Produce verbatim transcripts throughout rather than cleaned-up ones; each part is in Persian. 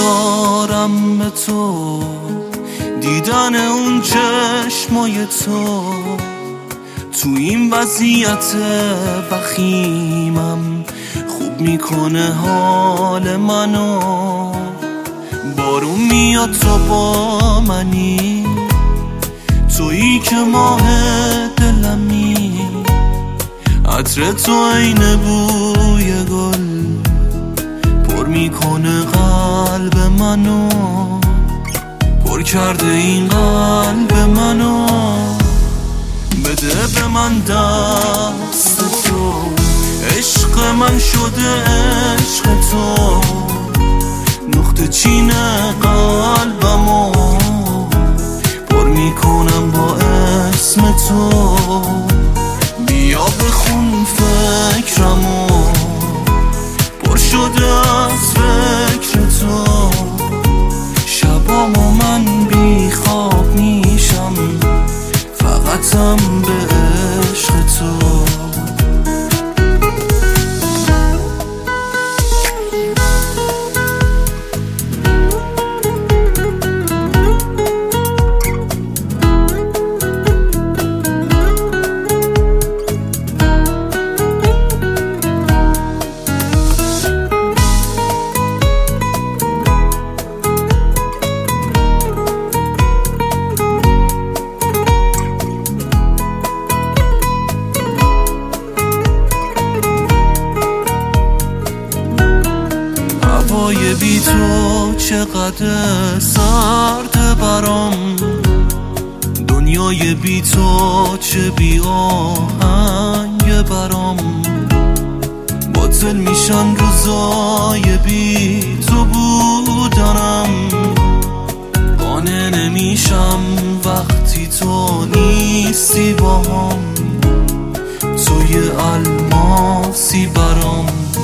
دارم به تو، دیدن اون چشمای تو تو این وضعیت وخیمم خوب میکنه حال منو. بارون میاد تو با منی، تویی که ماه دلمی، عطر تو عین بوی گل پر میکنه قلب منو، پر کرده این قلب منو. بده به من دست تو، عشق من شده عشق تو، نقطه چین قلبمو پر میکنم با اسم تو. بیا بخون فکرمو، پر شده از فکر تو. شبامو من بی خواب میشم فقطم به عشق تو. هوای بی تو چقدر سرد برام، دنیای بی تو چه بی آهنگ برام. باطل میشن روزای بی تو بودنم، قانع نمیشم وقتی تو نیستی باهم. توی الماسی برام،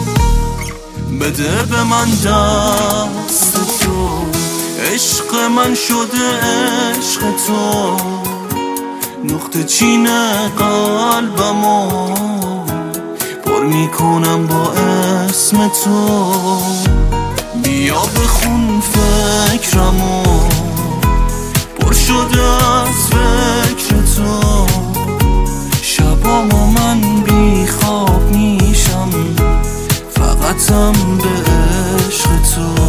بده به من دست تو، عشق من شده عشق تو، نقطه چین قلبمو پر میکنم با اسم تو. بیا بخون فکرمو، پر شده از فکر تو. شبامو من بی خواب میشم فقطم به عشق تو.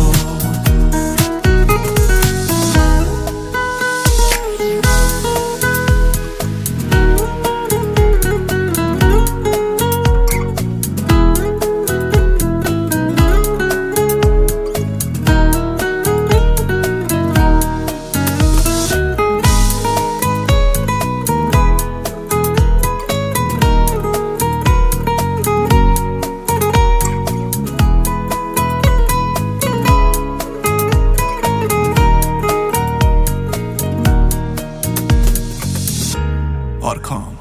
Arkan.